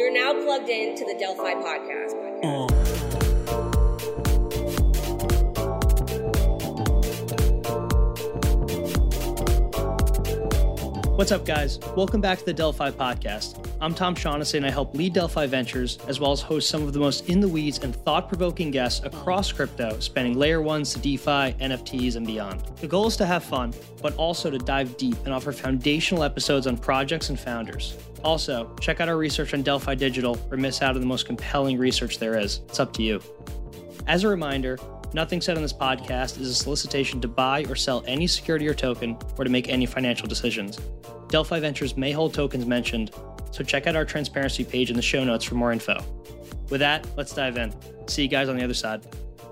You're now plugged in to the Delphi podcast. What's up, guys? Welcome back to the Delphi podcast. I'm Tom Shaughnessy, and I help lead Delphi Ventures, as well as host some of the most in-the-weeds and thought-provoking guests across crypto, spanning layer ones to DeFi, NFTs, and beyond. The goal is to have fun, but also to dive deep and offer foundational episodes on projects and founders. Also, check out our research on Delphi Digital or miss out on the most compelling research there is. It's up to you. As a reminder, nothing said on this podcast is a solicitation to buy or sell any security or token or to make any financial decisions. Delphi Ventures may hold tokens mentioned, so check out our transparency page in the show notes for more info. With that, let's dive in. See you guys on the other side.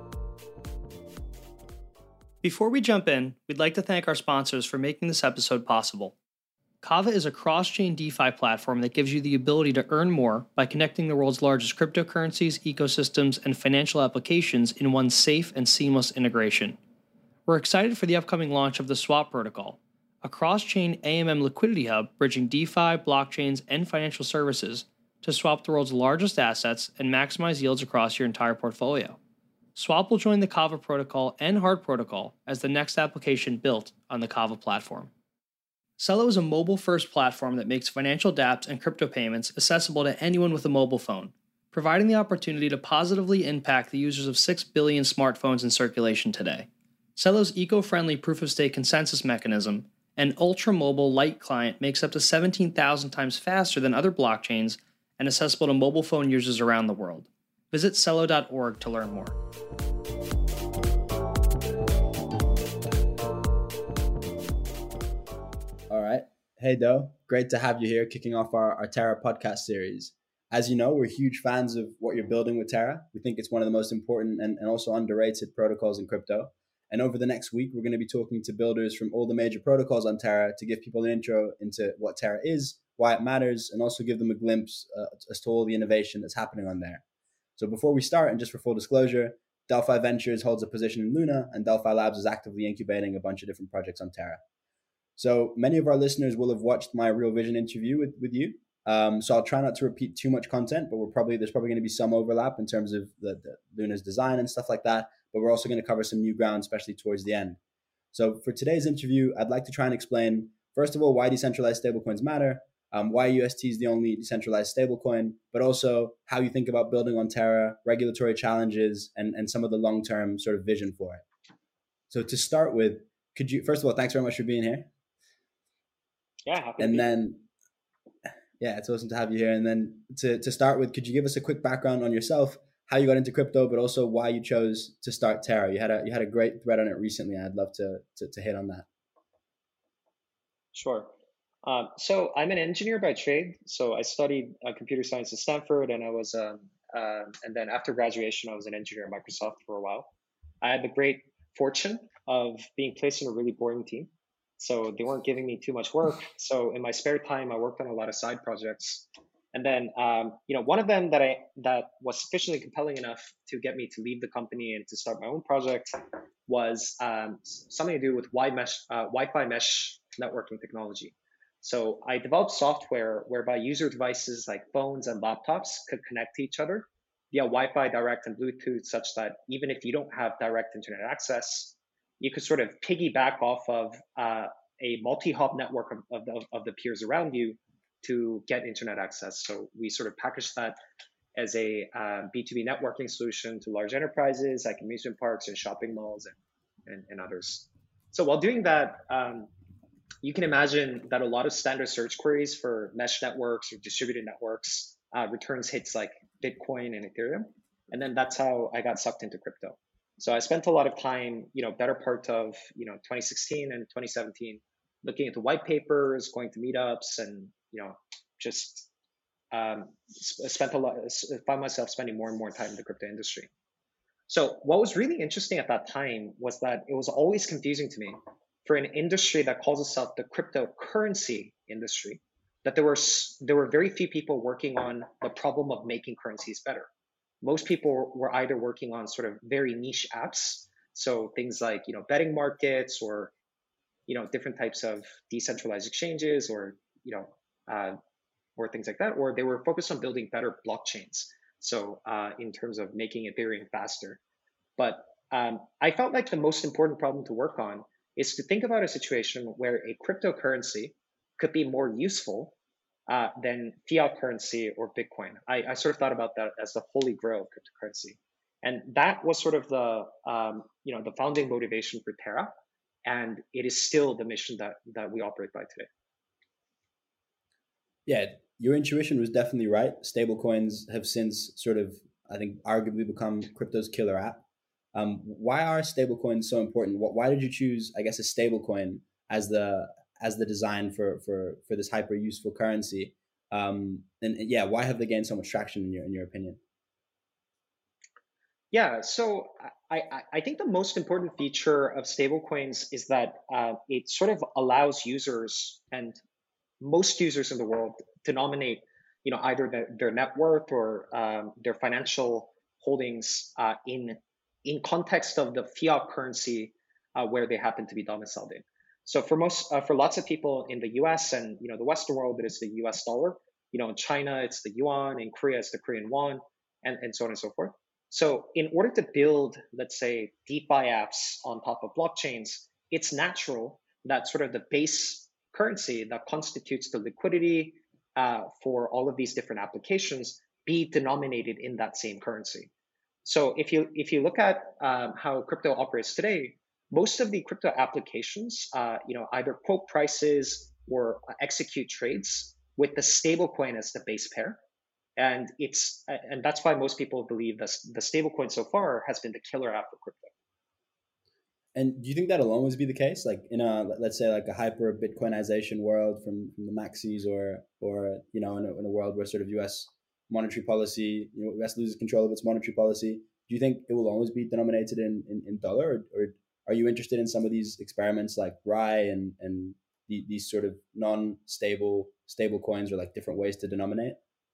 Before we jump in, we'd like to thank our sponsors for making this episode possible. Kava is a cross-chain DeFi platform that gives you the ability to earn more by connecting the world's largest cryptocurrencies, ecosystems, and financial applications in one safe and seamless integration. We're excited for the upcoming launch of the Swap protocol, a cross-chain AMM liquidity hub bridging DeFi, blockchains, and financial services to swap the world's largest assets and maximize yields across your entire portfolio. Swap will join the Kava protocol and Hard protocol as the next application built on the Kava platform. Celo is a mobile-first platform that makes financial dApps and crypto payments accessible to anyone with a mobile phone, providing the opportunity to positively impact the users of 6 billion smartphones in circulation today. Celo's eco-friendly proof-of-stake consensus mechanism and ultra-mobile light client makes up to 17,000 times faster than other blockchains and accessible to mobile phone users around the world. Visit Celo.org to learn more. All right. Hey, Do. Great to have you here kicking off our Terra podcast series. As you know, we're huge fans of what you're building with Terra. We think it's one of the most important and also underrated protocols in crypto. And over the next week, we're going to be talking to builders from all the major protocols on Terra to give people an intro into what Terra is, why it matters, and also give them a glimpse as to all the innovation that's happening on there. So before we start, and just for full disclosure, Delphi Ventures holds a position in Luna, and Delphi Labs is actively incubating a bunch of different projects on Terra. So many of our listeners will have watched my Real Vision interview with you. So I'll try not to repeat too much content, but there's probably going to be some overlap in terms of the Luna's design and stuff like that. But we're also going to cover some new ground, especially towards the end. So for today's interview, I'd like to try and explain, first of all, why decentralized stablecoins matter, why UST is the only decentralized stablecoin, but also how you think about building on Terra, regulatory challenges, and some of the long-term sort of vision for it. So to start with, could you, first of all, thanks very much for being here. Yeah, happy and then, yeah, it's awesome to have you here. And then to start with, could you give us a quick background on yourself, how you got into crypto, but also why you chose to start Terra? You had a great thread on it recently. I'd love to hit on that. Sure. So I'm an engineer by trade. So I studied computer science at Stanford, and I was, and then after graduation, I was an engineer at Microsoft for a while. I had the great fortune of being placed in a really boring team. So they weren't giving me too much work. So in my spare time, I worked on a lot of side projects. And then, one of them that was sufficiently compelling enough to get me to leave the company and to start my own project was something to do with Wi-Fi mesh networking technology. So I developed software whereby user devices like phones and laptops could connect to each other via Wi-Fi direct and Bluetooth, such that even if you don't have direct internet access, you could sort of piggyback off of a multi-hop network of the peers around you to get internet access. So we sort of packaged that as a B2B networking solution to large enterprises like amusement parks and shopping malls and others. So while doing that, you can imagine that a lot of standard search queries for mesh networks or distributed networks returns hits like Bitcoin and Ethereum. And then that's how I got sucked into crypto. So I spent a lot of time, better part of, 2016 and 2017, looking into white papers, going to meetups, and, just found myself spending more and more time in the crypto industry. So what was really interesting at that time was that it was always confusing to me for an industry that calls itself the cryptocurrency industry, that there were very few people working on the problem of making currencies better. Most people were either working on sort of very niche apps, so things like betting markets or different types of decentralized exchanges or or things like that, or they were focused on building better blockchains. So in terms of making Ethereum faster. But I felt like the most important problem to work on is to think about a situation where a cryptocurrency could be more useful than fiat currency or Bitcoin. I sort of thought about that as the holy grail of cryptocurrency. And that was sort of the founding motivation for Terra. And it is still the mission that we operate by today. Yeah, your intuition was definitely right. Stablecoins have since sort of, I think, arguably become crypto's killer app. Why are stablecoins so important? Why did you choose, I guess, a stablecoin as the design for this hyper useful currency? And yeah, why have they gained so much traction in your opinion? Yeah, so I think the most important feature of stablecoins is that it sort of allows users, and most users in the world, to nominate, either their net worth or their financial holdings in context of the fiat currency where they happen to be domiciled in. So for lots of people in the U.S. and the Western world, it is the U.S. dollar. In China, it's the yuan. In Korea, it's the Korean won, and so on and so forth. So in order to build, let's say, DeFi apps on top of blockchains, it's natural that sort of the base currency that constitutes the liquidity for all of these different applications be denominated in that same currency. So if you look at how crypto operates today, most of the crypto applications, either quote prices or execute trades with the stablecoin as the base pair. And that's why most people believe that the stablecoin so far has been the killer app for crypto. And do you think that'll always be the case? Like in let's say like a hyper Bitcoinization world from the maxis, or in a world where sort of U.S. monetary policy, U.S. loses control of its monetary policy. Do you think it will always be denominated in dollar, or are you interested in some of these experiments like RAI and these sort of non-stable coins, or like different ways to denominate?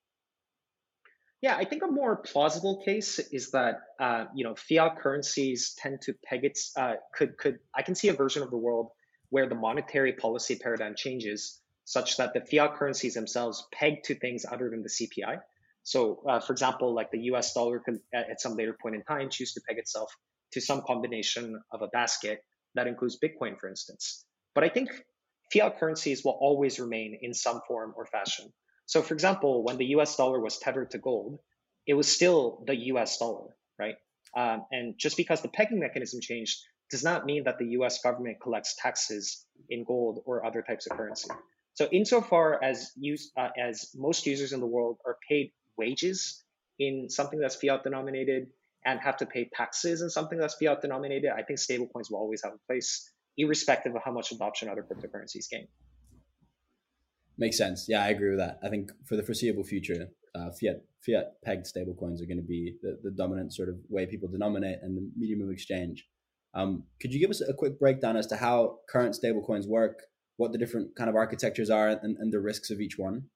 Yeah, I think a more plausible case is that fiat currencies tend to peg its I can see a version of the world where the monetary policy paradigm changes such that the fiat currencies themselves peg to things other than the CPI. So, for example, like the US dollar could at some later point in time choose to peg itself to some combination of a basket that includes Bitcoin, for instance. But I think fiat currencies will always remain in some form or fashion. So, for example, when the US dollar was tethered to gold, it was still the US dollar, right? And just because the pegging mechanism changed does not mean that the US government collects taxes in gold or other types of currency. So, insofar as most users in the world are paid wages in something that's fiat denominated and have to pay taxes in something that's fiat denominated, I think stablecoins will always have a place, irrespective of how much adoption other cryptocurrencies gain. Makes sense. Yeah, I agree with that. I think for the foreseeable future, fiat pegged stablecoins are going to be the dominant sort of way people denominate and the medium of exchange. Could you give us a quick breakdown as to how current stablecoins work, what the different kind of architectures are, and the risks of each one?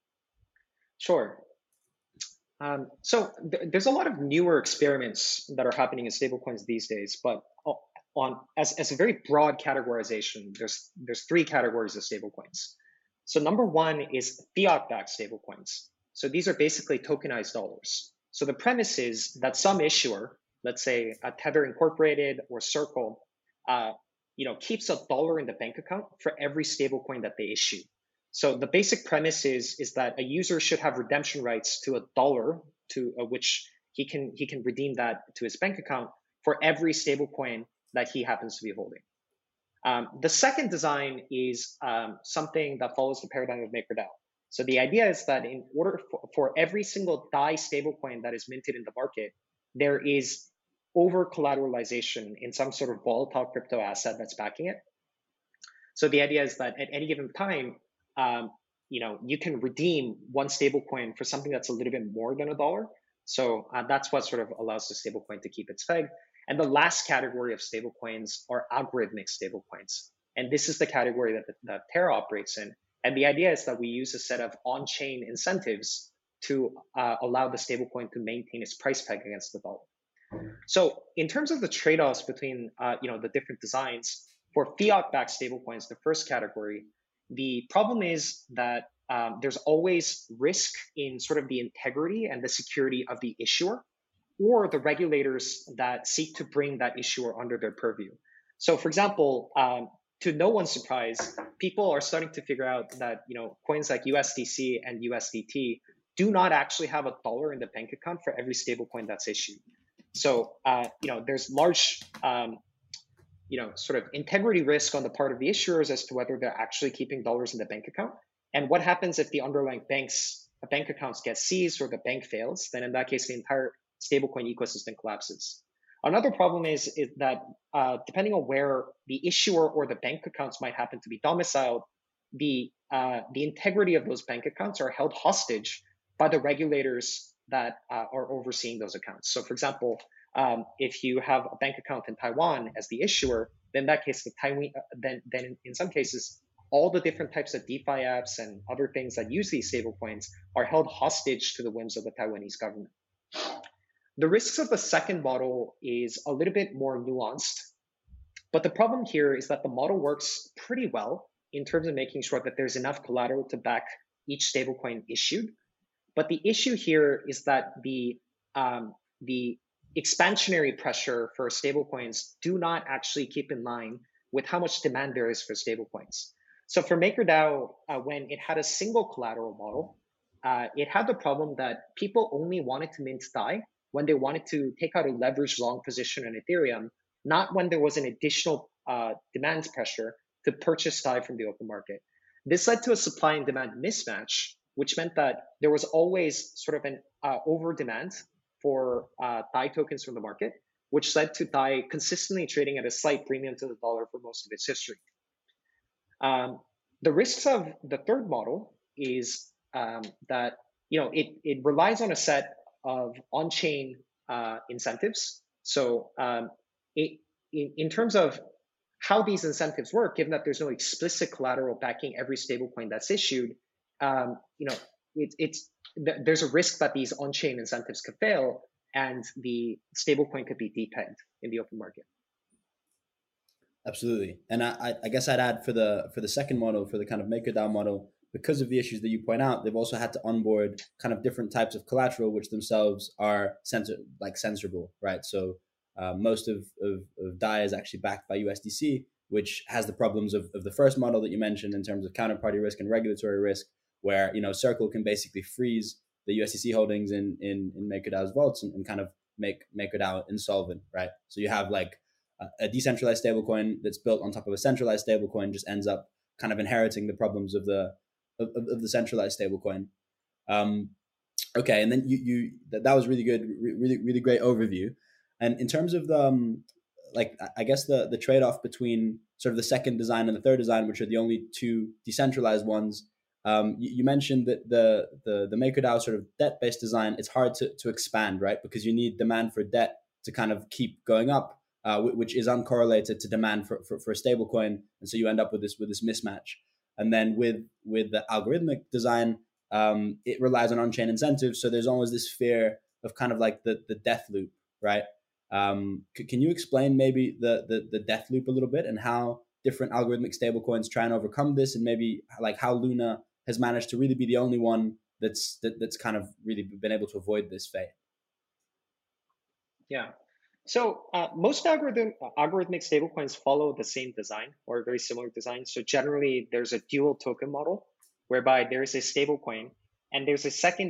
Sure. So there's a lot of newer experiments that are happening in stablecoins these days, but as a very broad categorization, there's three categories of stablecoins. So number one is fiat-backed stablecoins. So these are basically tokenized dollars. So the premise is that some issuer, let's say a Tether Incorporated or Circle, keeps $1 in the bank account for every stablecoin that they issue. So the basic premise is that a user should have redemption rights to $1 to which he can redeem that to his bank account for every stablecoin that he happens to be holding. The second design is something that follows the paradigm of MakerDAO. So the idea is that in order for every single DAI stablecoin that is minted in the market, there is over collateralization in some sort of volatile crypto asset that's backing it. So the idea is that at any given time, you can redeem one stablecoin for something that's a little bit more than $1. So that's what sort of allows the stablecoin to keep its peg. And the last category of stablecoins are algorithmic stablecoins. And this is the category that Terra operates in. And the idea is that we use a set of on-chain incentives to allow the stablecoin to maintain its price peg against the dollar. So in terms of the trade-offs between the different designs, for fiat-backed stablecoins, the first category, the problem is that there's always risk in sort of the integrity and the security of the issuer or the regulators that seek to bring that issuer under their purview. So, for example, to no one's surprise, people are starting to figure out that coins like USDC and USDT do not actually have a dollar in the bank account for every stablecoin that's issued. So, there's large, sort of integrity risk on the part of the issuers as to whether they're actually keeping dollars in the bank account. And what happens if the underlying bank accounts get seized or the bank fails? Then in that case, the entire stablecoin ecosystem collapses. Another problem is that depending on where the issuer or the bank accounts might happen to be domiciled, the integrity of those bank accounts are held hostage by the regulators that are overseeing those accounts. So, for example, if you have a bank account in Taiwan as the issuer, then in that case, then in some cases, all the different types of DeFi apps and other things that use these stablecoins are held hostage to the whims of the Taiwanese government. The risks of the second model is a little bit more nuanced, but the problem here is that the model works pretty well in terms of making sure that there's enough collateral to back each stablecoin issued. But the issue here is that the expansionary pressure for stablecoins do not actually keep in line with how much demand there is for stablecoins. So for MakerDAO, when it had a single collateral model, it had the problem that people only wanted to mint DAI when they wanted to take out a leveraged long position in Ethereum, not when there was an additional demand pressure to purchase DAI from the open market. This led to a supply and demand mismatch, which meant that there was always sort of an over demand for DAI tokens from the market, which led to DAI consistently trading at a slight premium to the dollar for most of its history. The risks of the third model is that it relies on a set of on-chain incentives. So in terms of how these incentives work, given that there's no explicit collateral backing every stablecoin that's issued, there's a risk that these on-chain incentives could fail and the stablecoin could be depegged in the open market. Absolutely. And I guess I'd add for the second model, for the kind of MakerDAO model, because of the issues that you point out, they've also had to onboard kind of different types of collateral, which themselves are censorable, right? So most of DAI is actually backed by USDC, which has the problems of the first model that you mentioned in terms of counterparty risk and regulatory risk, where Circle can basically freeze the USDC holdings in MakerDAO's vaults and kind of make MakerDAO insolvent, right? So you have like a decentralized stablecoin that's built on top of a centralized stablecoin just ends up kind of inheriting the problems of the centralized stablecoin. Okay, and then you that was really good, really great overview. And in terms of the I guess the trade-off between sort of the second design and the third design, which are the only two decentralized ones, you mentioned that the MakerDAO sort of debt-based design, it's hard to expand, right? Because you need demand for debt to kind of keep going up, which is uncorrelated to demand for a stablecoin, and so you end up with this mismatch. And then with the algorithmic design, it relies on on-chain incentives, so there's always this fear of kind of like the death loop, right? Can you explain maybe the death loop a little bit and how different algorithmic stablecoins try and overcome this, and maybe like how Luna has managed to really be the only one that's kind of really been able to avoid this fate? Yeah. So most algorithmic stablecoins follow the same design or a very similar design. So generally, there's a dual token model whereby there is a stablecoin and there's a second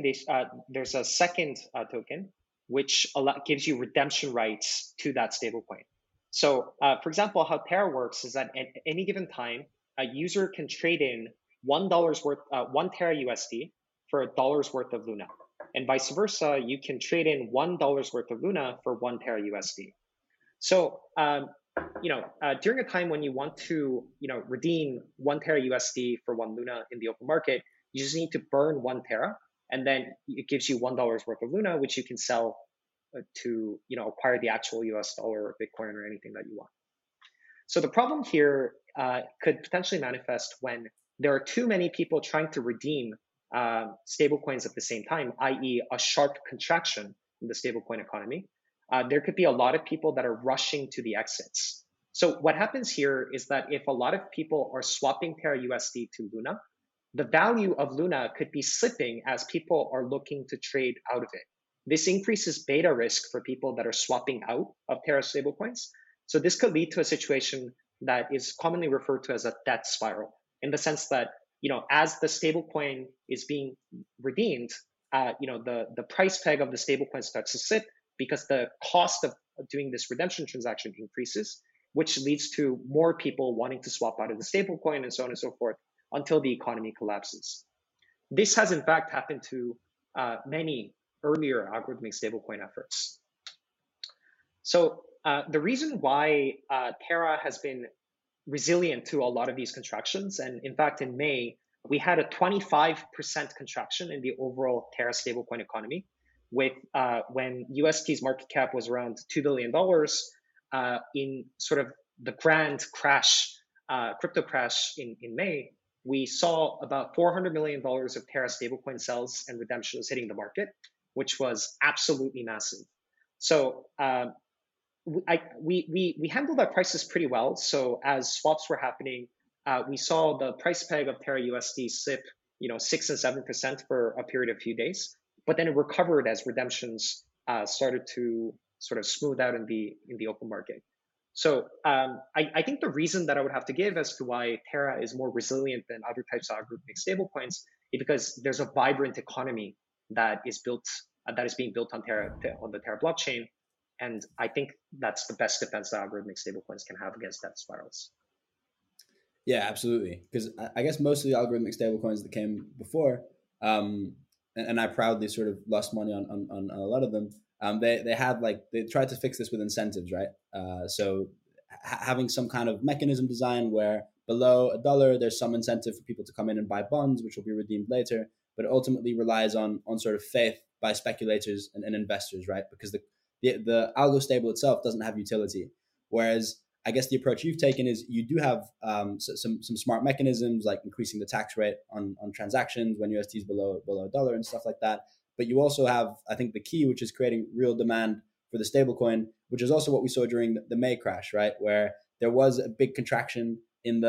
token which gives you redemption rights to that stablecoin. So, for example, how Terra works is that at any given time, a user can trade in $1 worth, 1 Terra USD for $1 worth of Luna. And vice versa, you can trade in $1 worth of Luna for 1 Terra USD. So, during a time when you want to, redeem 1 Terra USD for 1 Luna in the open market, you just need to burn 1 Terra, and then it gives you $1 worth of Luna, which you can sell to, acquire the actual US dollar or Bitcoin or anything that you want. So the problem here could potentially manifest when there are too many people trying to redeem stablecoins at the same time, i.e. a sharp contraction in the stablecoin economy. There could be a lot of people that are rushing to the exits. So what happens here is that if a lot of people are swapping Terra USD to Luna, the value of Luna could be slipping as people are looking to trade out of it. This increases beta risk for people that are swapping out of Terra stablecoins. So this could lead to a situation that is commonly referred to as a death spiral, in the sense that, as the stablecoin is being redeemed, the price peg of the stablecoin starts to slip because the cost of doing this redemption transaction increases, which leads to more people wanting to swap out of the stablecoin and so on and so forth until the economy collapses. This has in fact happened to many earlier algorithmic stablecoin efforts. So the reason why Terra has been resilient to a lot of these contractions, and in fact in May, we had a 25% contraction in the overall Terra stablecoin economy, with when UST's market cap was around $2 billion in sort of the grand crash, crypto crash in May, we saw about $400 million of Terra stablecoin sales and redemptions hitting the market, which was absolutely massive. So we handled our prices pretty well. So as swaps were happening, we saw the price peg of Terra USD slip, 6 and 7% for a period of a few days, but then it recovered as redemptions started to sort of smooth out in the open market. So I think the reason that I would have to give as to why Terra is more resilient than other types of algorithmic stablecoins is because there's a vibrant economy that is being built on the Terra blockchain, and I think that's the best defense that algorithmic stablecoins can have against death spirals. Yeah, absolutely. Because I guess most of the algorithmic stablecoins that came before, and I proudly sort of lost money on a lot of them. They tried to fix this with incentives, right? So having some kind of mechanism design where below $1, there's some incentive for people to come in and buy bonds, which will be redeemed later, but it ultimately relies on sort of faith by speculators and investors, right? Because the algo stable itself doesn't have utility. Whereas I guess the approach you've taken is you do have some smart mechanisms like increasing the tax rate on transactions when USD is below $1 and stuff like that. But you also have, I think, the key, which is creating real demand for the stablecoin, which is also what we saw during the May crash, right? Where there was a big contraction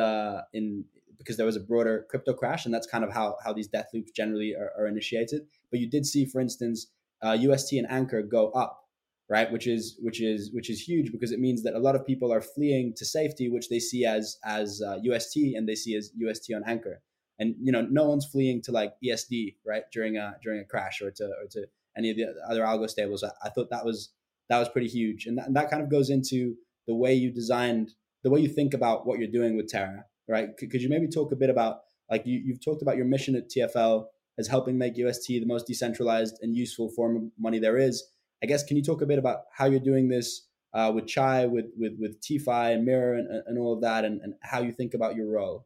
because there was a broader crypto crash, and that's kind of how these death loops generally are initiated. But you did see, for instance, UST and Anchor go up, right? Which is huge, because it means that a lot of people are fleeing to safety, which they see as UST, and they see as UST on Anchor. And no one's fleeing to like ESD, right, during a crash or to any of the other algo stables. I thought that was pretty huge, and that kind of goes into the way you think about what you're doing with Terra, right? Could you maybe talk a bit about, like, you've talked about your mission at TFL as helping make UST the most decentralized and useful form of money there is. I guess, can you talk a bit about how you're doing this with Chai, with TFI and Mirror and all of that, and how you think about your role?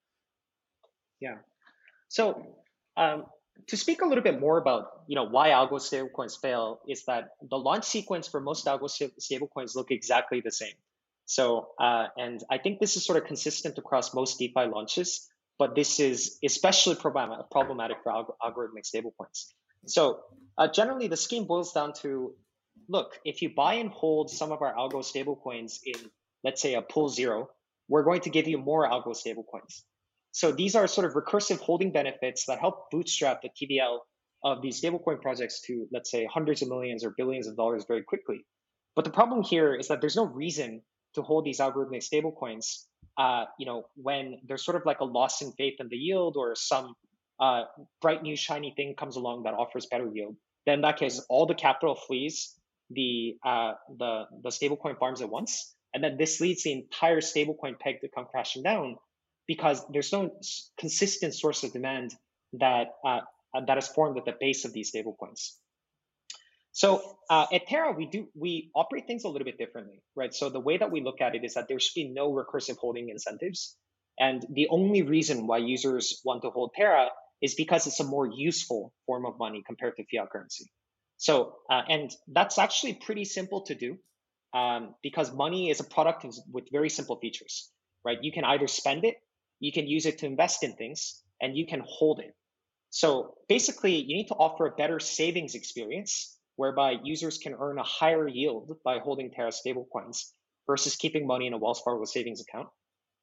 Yeah. So to speak a little bit more about why algo stablecoins fail, is that the launch sequence for most algo stablecoins look exactly the same. So and I think this is sort of consistent across most DeFi launches, but this is especially problematic for algorithmic stablecoins. So generally, the scheme boils down to, look, if you buy and hold some of our algo stablecoins in, let's say, a pool 0, we're going to give you more algo stablecoins. So these are sort of recursive holding benefits that help bootstrap the TVL of these stablecoin projects to, let's say, hundreds of millions or billions of dollars very quickly. But the problem here is that there's no reason to hold these algorithmic stablecoins, when there's sort of like a loss in faith in the yield, or some bright new shiny thing comes along that offers better yield. Then in that case, all the capital flees the stablecoin farms at once, and then this leads the entire stablecoin peg to come crashing down, because there's no consistent source of demand that is formed at the base of these stablecoins. So at Terra, we operate things a little bit differently, right? So the way that we look at it is that there should be no recursive holding incentives, and the only reason why users want to hold Terra is because it's a more useful form of money compared to fiat currency. So and that's actually pretty simple to do, because money is a product with very simple features, right? You can either spend it, you can use it to invest in things, and you can hold it. So basically, you need to offer a better savings experience whereby users can earn a higher yield by holding Terra stablecoins versus keeping money in a Wells Fargo savings account.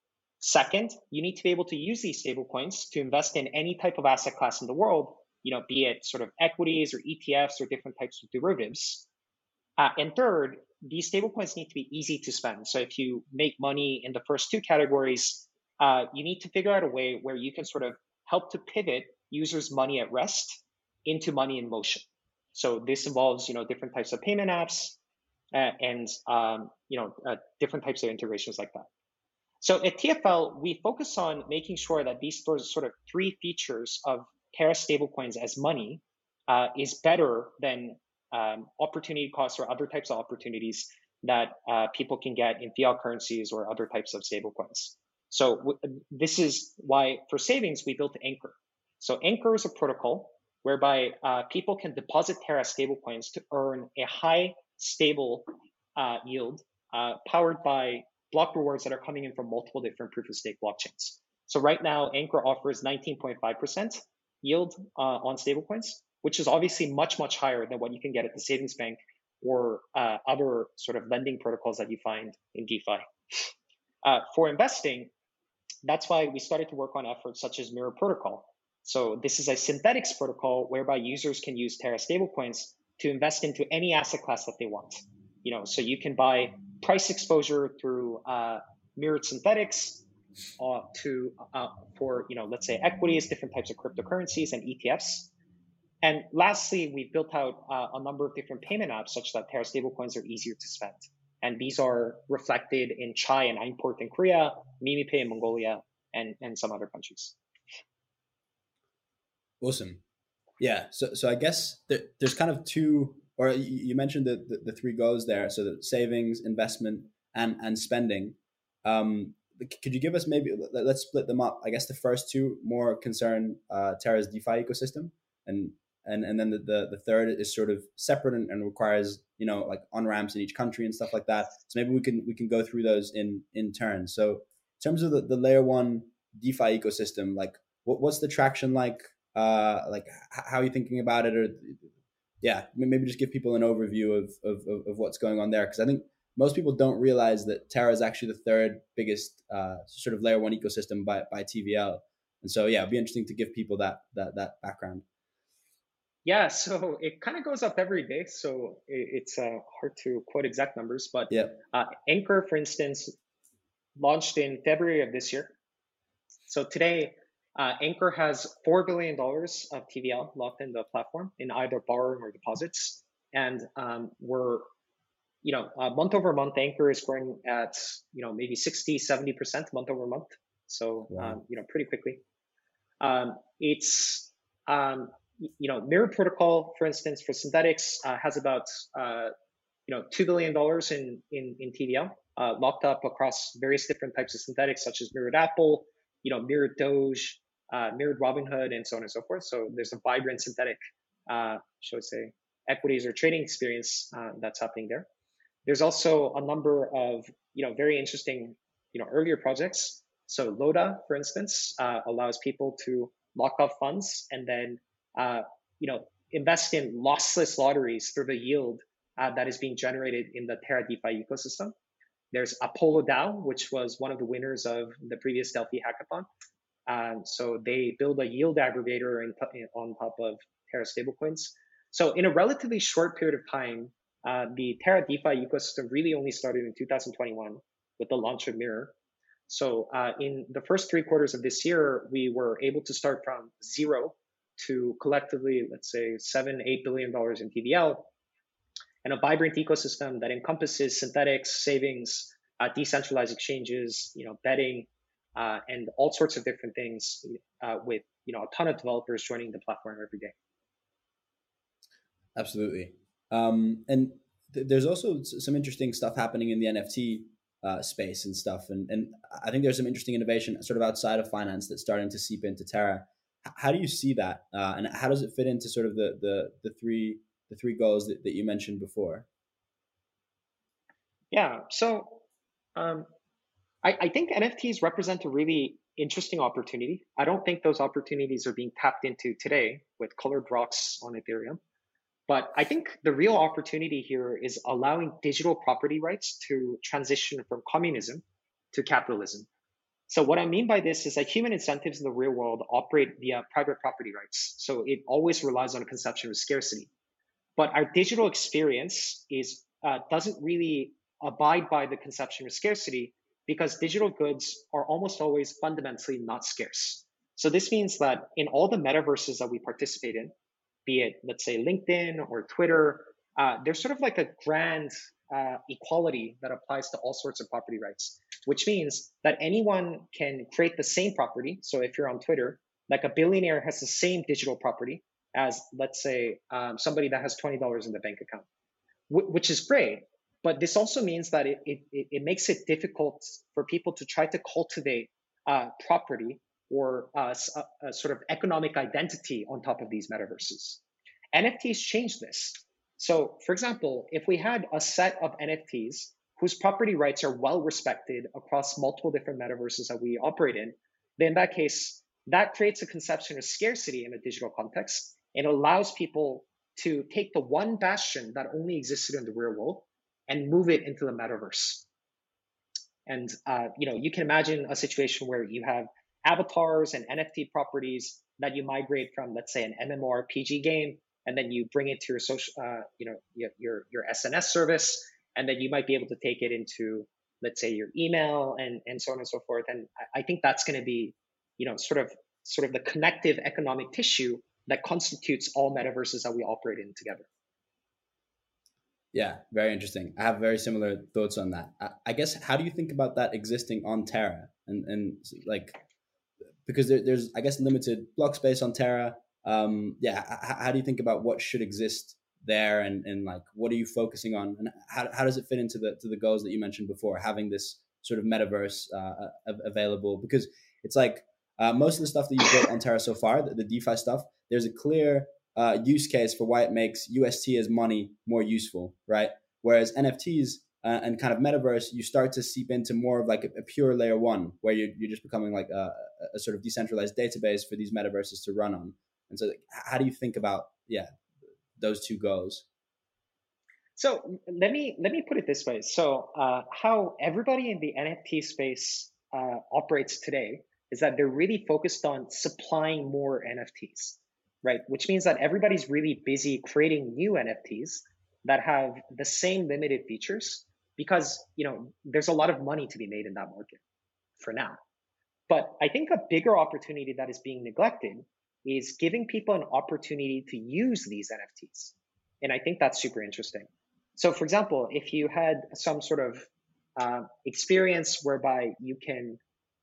Second, you need to be able to use these stablecoins to invest in any type of asset class in the world, be it sort of equities or ETFs or different types of derivatives. And third, these stablecoins need to be easy to spend. So if you make money in the first two categories, you need to figure out a way where you can sort of help to pivot users' money at rest into money in motion. So this involves, different types of payment apps and different types of integrations like that. So at TFL, we focus on making sure that these sort of three features of Terra stablecoins as money is better than opportunity costs or other types of opportunities that people can get in fiat currencies or other types of stablecoins. So this is why for savings, we built Anchor. So Anchor is a protocol whereby people can deposit Terra stablecoins to earn a high stable yield powered by block rewards that are coming in from multiple different proof of stake blockchains. So right now, Anchor offers 19.5% yield on stablecoins, which is obviously much, much higher than what you can get at the savings bank or other sort of lending protocols that you find in DeFi. For investing, that's why we started to work on efforts such as Mirror Protocol. So this is a synthetics protocol whereby users can use Terra stablecoins to invest into any asset class that they want. So you can buy price exposure through mirrored synthetics for let's say equities, different types of cryptocurrencies and ETFs. And lastly, we've built out a number of different payment apps such that Terra stablecoins are easier to spend. And these are reflected in Chai and Einport in Korea, MimiPay in Mongolia, and some other countries. Awesome. Yeah. So I guess there's kind of two, or you mentioned the three goals there. So the savings, investment, and spending. Could you give us let's split them up. I guess the first two more concern Terra's DeFi ecosystem, and then the third is sort of separate and requires like on ramps in each country and stuff like that. So maybe we can go through those in turn. So in terms of the layer one DeFi ecosystem, like what's the traction like? Like how are you thinking about it? Or yeah, maybe just give people an overview of what's going on there, because I think most people don't realize that Terra is actually the third biggest sort of layer one ecosystem by TVL. And so yeah, it'd be interesting to give people that background. Yeah, so it kind of goes up every day. So it's hard to quote exact numbers, but yeah. Anchor, for instance, launched in February of this year. So today, Anchor has $4 billion of TVL locked in the platform in either borrowing or deposits. And we're, month over month, Anchor is growing at, maybe 60, 70% month over month. So, wow. Pretty quickly. It's, Mirror Protocol, for instance, for synthetics has about, $2 billion in TVL locked up across various different types of synthetics, such as Mirrored Apple, Mirrored Doge, Mirrored Robinhood, and so on and so forth. So there's a vibrant synthetic, shall we say, equities or trading experience that's happening there. There's also a number of, very interesting, earlier projects. So Loda, for instance, allows people to lock up funds and then, invest in lossless lotteries through the yield that is being generated in the Terra DeFi ecosystem. There's Apollo DAO, which was one of the winners of the previous Delphi hackathon. So they build a yield aggregator on top of Terra stablecoins. So in a relatively short period of time, the Terra DeFi ecosystem really only started in 2021 with the launch of Mirror. So in the first 3 quarters of this year, we were able to start from zero to collectively, let's say, $7-8 billion in TVL, and a vibrant ecosystem that encompasses synthetics, savings, decentralized exchanges, betting, and all sorts of different things with a ton of developers joining the platform every day. Absolutely. And there's also some interesting stuff happening in the NFT space and stuff. And I think there's some interesting innovation sort of outside of finance that's starting to seep into Terra. How do you see that? And how does it fit into sort of the three goals that you mentioned before? Yeah. So I think NFTs represent a really interesting opportunity. I don't think those opportunities are being tapped into today with colored rocks on Ethereum. But I think the real opportunity here is allowing digital property rights to transition from communism to capitalism. So what I mean by this is that human incentives in the real world operate via private property rights. So it always relies on a conception of scarcity. But our digital experience doesn't really abide by the conception of scarcity because digital goods are almost always fundamentally not scarce. So this means that in all the metaverses that we participate in, be it, let's say, LinkedIn or Twitter, there's sort of like a grand equality that applies to all sorts of property rights, which means that anyone can create the same property. So if you're on Twitter, like a billionaire has the same digital property as, let's say, somebody that has $20 in the bank account, which is great. But this also means that it makes it difficult for people to try to cultivate property or a sort of economic identity on top of these metaverses. NFTs change this. So, for example, if we had a set of NFTs whose property rights are well respected across multiple different metaverses that we operate in, then in that case, that creates a conception of scarcity in a digital context and allows people to take the one bastion that only existed in the real world and move it into the metaverse. And you can imagine a situation where you have avatars and NFT properties that you migrate from, let's say, an MMORPG game, and then you bring it to your social, your SNS service, and then you might be able to take it into, let's say, your email and so on and so forth. And I think that's going to be, sort of the connective economic tissue that constitutes all metaverses that we operate in together. Yeah, very interesting. I have very similar thoughts on that. I guess, how do you think about that existing on Terra? And like, because there's, I guess, limited block space on Terra. How do you think about what should exist there, and like, what are you focusing on, and how does it fit into the goals that you mentioned before, having this sort of metaverse available? Because it's like most of the stuff that you've built on Terra so far, the DeFi stuff, there's a clear use case for why it makes UST as money more useful, right? Whereas NFTs and kind of metaverse, you start to seep into more of like a pure layer one, where you're just becoming like a sort of decentralized database for these metaverses to run on. And so how do you think about, those two goals? So let me put it this way. So how everybody in the NFT space operates today is that they're really focused on supplying more NFTs, right? Which means that everybody's really busy creating new NFTs that have the same limited features because, there's a lot of money to be made in that market for now. But I think a bigger opportunity that is being neglected is giving people an opportunity to use these NFTs. And I think that's super interesting. So for example, if you had some sort of experience whereby you can,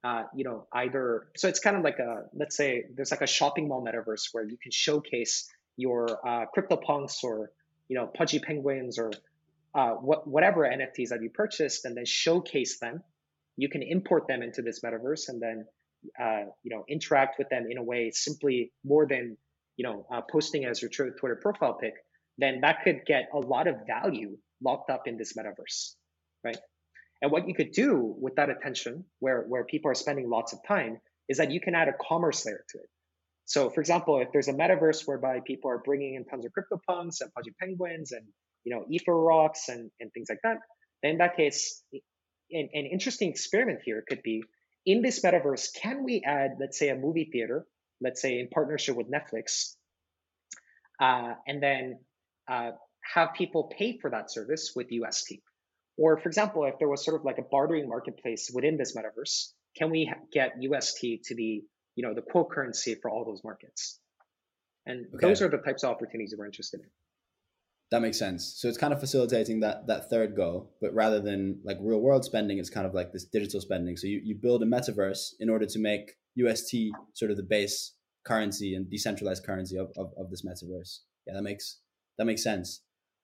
so it's kind of like let's say there's like a shopping mall metaverse where you can showcase your CryptoPunks or, Pudgy Penguins or whatever NFTs that you purchased, and then showcase them. You can import them into this metaverse and then interact with them in a way simply more than posting as your Twitter profile pic. Then that could get a lot of value locked up in this metaverse, right? And what you could do with that attention, where people are spending lots of time, is that you can add a commerce layer to it. So, for example, if there's a metaverse whereby people are bringing in tons of CryptoPunks and Pudgy Penguins and Ether rocks and things like that, then in that case, an interesting experiment here could be, in this metaverse, can we add, let's say, a movie theater, let's say in partnership with Netflix, and then have people pay for that service with UST? Or, for example, if there was sort of like a bartering marketplace within this metaverse, can we get UST to be, the quote currency for all those markets? And those are the types of opportunities we're interested in. That makes sense. So it's kind of facilitating that third goal, but rather than like real world spending, it's kind of like this digital spending. So you build a metaverse in order to make UST sort of the base currency and decentralized currency of this metaverse. Yeah, that makes sense.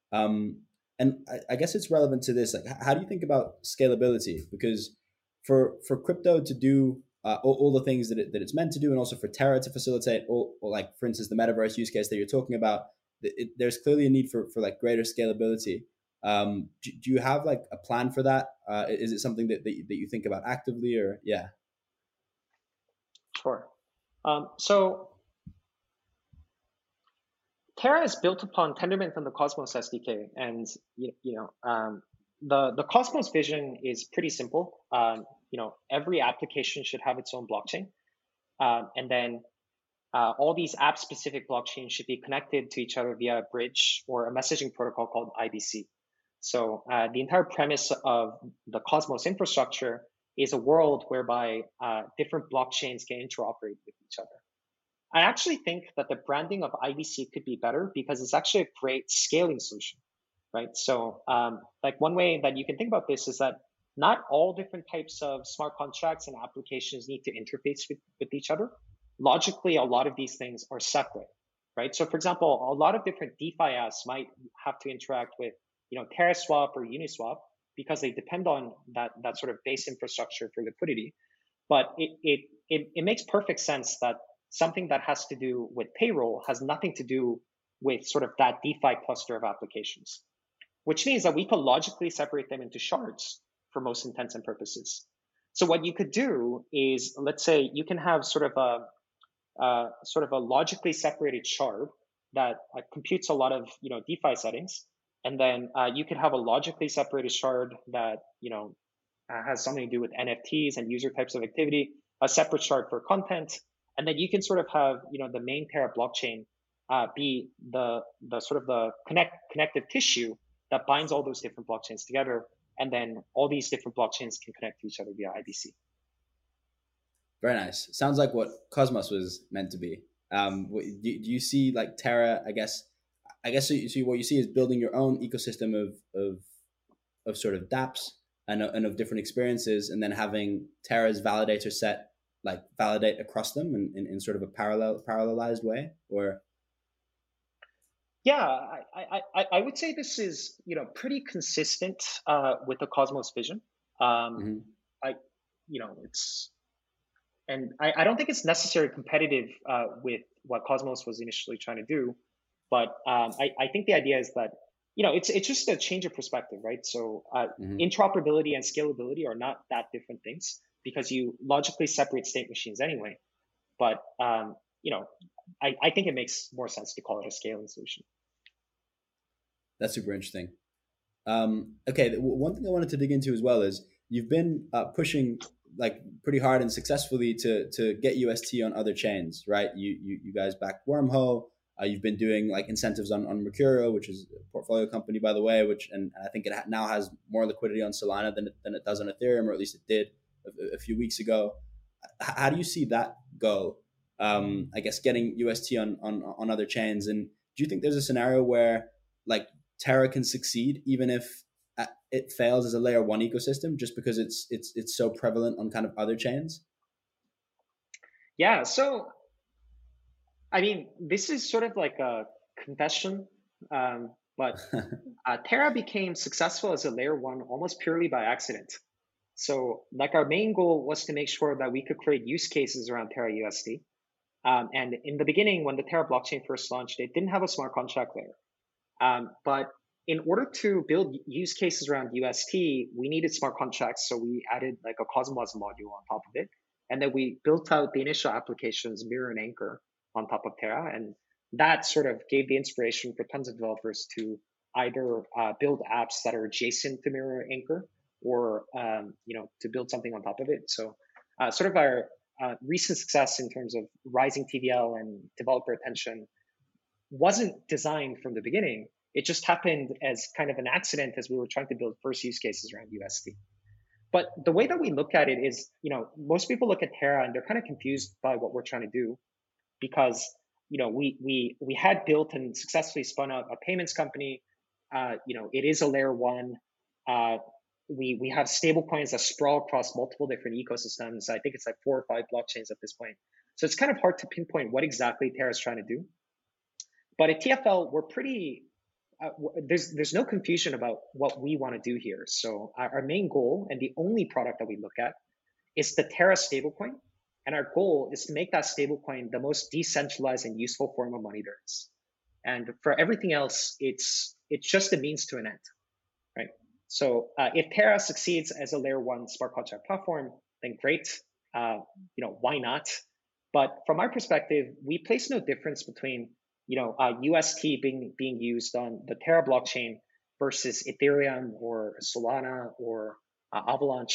And I guess it's relevant to this. Like, how do you think about scalability? Because for crypto to do all the things that it's meant to do, and also for Terra to facilitate, or like, for instance, the metaverse use case that you're talking about, there's clearly a need for like greater scalability. Do you have like a plan for that? Is it something that you think about actively, or yeah? Sure. So Terra is built upon Tendermint and the Cosmos SDK, and the Cosmos vision is pretty simple. every application should have its own blockchain. And then all these app-specific blockchains should be connected to each other via a bridge or a messaging protocol called IBC. So the entire premise of the Cosmos infrastructure is a world whereby different blockchains can interoperate with each other. I actually think that the branding of IBC could be better because it's actually a great scaling solution, right? So like one way that you can think about this is that not all different types of smart contracts and applications need to interface with each other. Logically, a lot of these things are separate, right? So for example, a lot of different DeFi apps might have to interact with, TerraSwap or Uniswap because they depend on that sort of base infrastructure for liquidity. But it makes perfect sense that something that has to do with payroll has nothing to do with sort of that DeFi cluster of applications, which means that we could logically separate them into shards for most intents and purposes. So what you could do is, let's say you can have sort of a logically separated shard that computes a lot of DeFi settings, and then you could have a logically separated shard that has something to do with NFTs and user types of activity, a separate shard for content, and then you can sort of have the main Terra blockchain be the sort of the connective tissue that binds all those different blockchains together, and then all these different blockchains can connect to each other via IBC. Very nice. Sounds like what Cosmos was meant to be. Do you see like Terra? I guess so what you see is building your own ecosystem of sort of dApps and of different experiences, and then having Terra's validator set like validate across them in sort of a parallelized way, or? Yeah, I would say this is pretty consistent with the Cosmos vision. I don't think it's necessarily competitive with what Cosmos was initially trying to do, but I think the idea is that it's just a change of perspective, right? So interoperability and scalability are not that different things because you logically separate state machines anyway. But I think it makes more sense to call it a scaling solution. That's super interesting. Okay, one thing I wanted to dig into as well is you've been pushing like pretty hard and successfully to get UST on other chains, right? You guys backed Wormhole. You've been doing like incentives on Mercurial, which is a portfolio company, by the way, and I think it now has more liquidity on Solana than it does on Ethereum, or at least it did a few weeks ago. How do you see that go? I guess getting UST on other chains, and do you think there's a scenario where like Terra can succeed even if it fails as a layer one ecosystem just because it's so prevalent on kind of other chains? Yeah, so I mean, this is sort of like a confession, but Terra became successful as a layer one almost purely by accident. So like our main goal was to make sure that we could create use cases around Terra USD. And in the beginning, when the Terra blockchain first launched, it didn't have a smart contract layer. But in order to build use cases around UST, we needed smart contracts. So we added like a Cosmos module on top of it. And then we built out the initial applications, Mirror and Anchor, on top of Terra. And that sort of gave the inspiration for tons of developers to either build apps that are adjacent to Mirror and Anchor or, to build something on top of it. So sort of our recent success in terms of rising TVL and developer attention wasn't designed from the beginning. It just happened as kind of an accident as we were trying to build first use cases around UST. But the way that we look at it is, most people look at Terra and they're kind of confused by what we're trying to do because, we had built and successfully spun out a payments company. It is a layer one. We have stable coins that sprawl across multiple different ecosystems. I think it's like 4 or 5 blockchains at this point. So it's kind of hard to pinpoint what exactly Terra is trying to do. But at TFL, we're pretty, there's no confusion about what we want to do here. So our main goal and the only product that we look at is the Terra stablecoin. And our goal is to make that stablecoin the most decentralized and useful form of money there is. And for everything else, it's just a means to an end, right? So if Terra succeeds as a layer one smart contract platform, then great. Why not? But from our perspective, we place no difference between UST being used on the Terra blockchain versus Ethereum or Solana or Avalanche.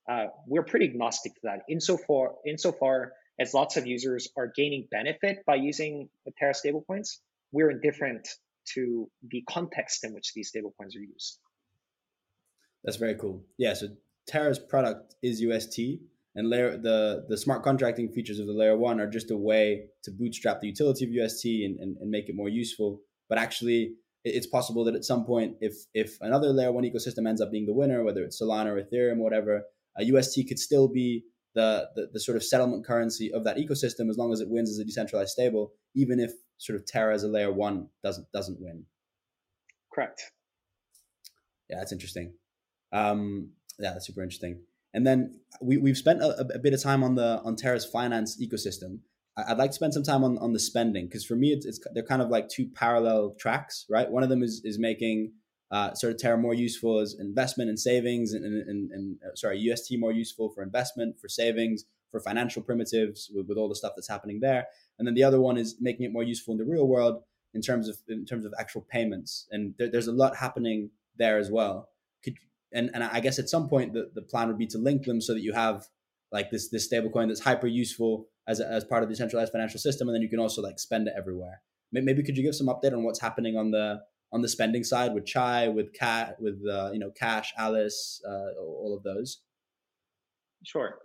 we're pretty agnostic to that. Insofar as lots of users are gaining benefit by using the Terra stablecoins, we're indifferent to the context in which these stablecoins are used. That's very cool. Yeah, so Terra's product is UST, and the smart contracting features of the layer one are just a way to bootstrap the utility of UST and make it more useful. But actually, it's possible that at some point, if another layer one ecosystem ends up being the winner, whether it's Solana or Ethereum, or whatever, UST could still be the sort of settlement currency of that ecosystem as long as it wins as a decentralized stable, even if sort of Terra as a layer one doesn't win. Correct. Yeah, that's interesting. Yeah, that's super interesting. And then we've spent a bit of time on Terra's finance ecosystem. I'd like to spend some time on the spending, because for me, they're kind of like two parallel tracks, right? One of them is making sort of Terra more useful as investment and savings, and UST more useful for investment, for savings, for financial primitives with all the stuff that's happening there. And then the other one is making it more useful in the real world in terms of actual payments. And there's a lot happening there as well. And I guess at some point the plan would be to link them so that you have like this stablecoin that's hyper useful as part of the decentralized financial system, and then you can also like spend it everywhere. Maybe could you give some update on what's happening on the spending side with Chai, with Cat, with Cash, Alice, all of those? Sure.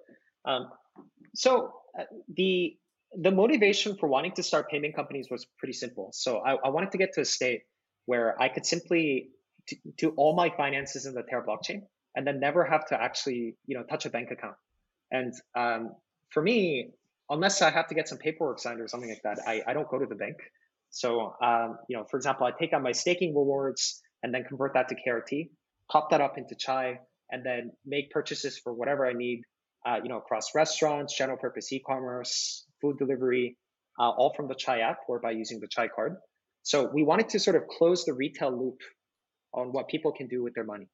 So the motivation for wanting to start payment companies was pretty simple. So I wanted to get to a state where I could simply do all my finances in the Terra blockchain and then never have to actually touch a bank account. And for me, unless I have to get some paperwork signed or something like that, I don't go to the bank. So for example, I take out my staking rewards and then convert that to KRT, pop that up into Chai, and then make purchases for whatever I need, across restaurants, general purpose e-commerce, food delivery, all from the Chai app or by using the Chai card. So we wanted to sort of close the retail loop on what people can do with their money.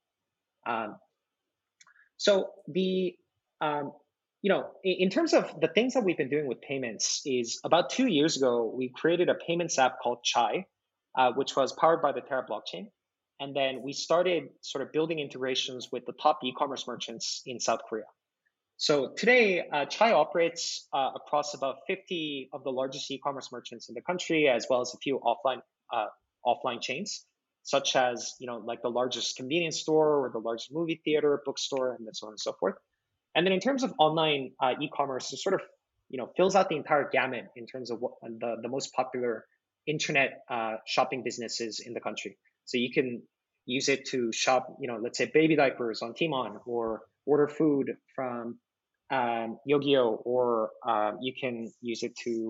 In terms of the things that we've been doing with payments is about 2 years ago, we created a payments app called Chai, which was powered by the Terra blockchain. And then we started sort of building integrations with the top e-commerce merchants in South Korea. So today, Chai operates across about 50 of the largest e-commerce merchants in the country, as well as a few offline chains, such as like the largest convenience store or the largest movie theater, bookstore, and so on and so forth. And then in terms of online e-commerce, it sort of fills out the entire gamut in terms of what the most popular internet shopping businesses in the country. So you can use it to shop, let's say baby diapers on Tmall, or order food from Yogiyo, or you can use it to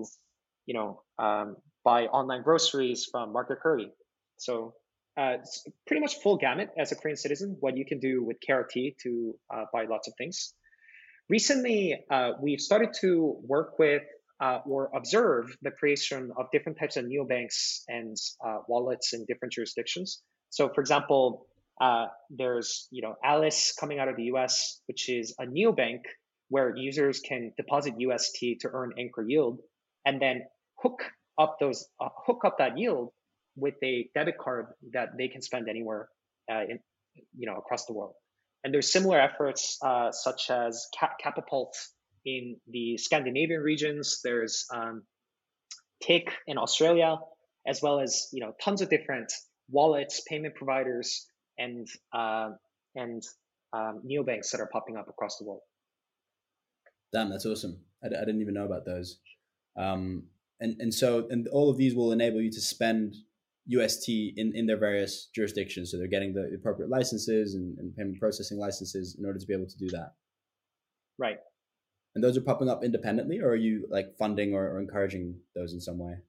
buy online groceries from Market Curry. So it's pretty much full gamut as a Korean citizen, what you can do with KRT to buy lots of things. Recently, we've started to work with or observe the creation of different types of neobanks and wallets in different jurisdictions. So for example, there's Alice coming out of the US, which is a neobank where users can deposit UST to earn anchor yield, and then hook up that yield with a debit card that they can spend anywhere across the world. And there's similar efforts such as Capapult in the Scandinavian regions. There's Tick in Australia, as well as tons of different wallets, payment providers, and neobanks that are popping up across the world. Damn, that's awesome. I didn't even know about those. And so all of these will enable you to spend UST in their various jurisdictions. So they're getting the appropriate licenses and payment processing licenses in order to be able to do that. Right. And those are popping up independently, or are you like funding or encouraging those in some way?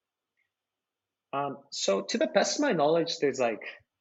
So to the best of my knowledge, there's like,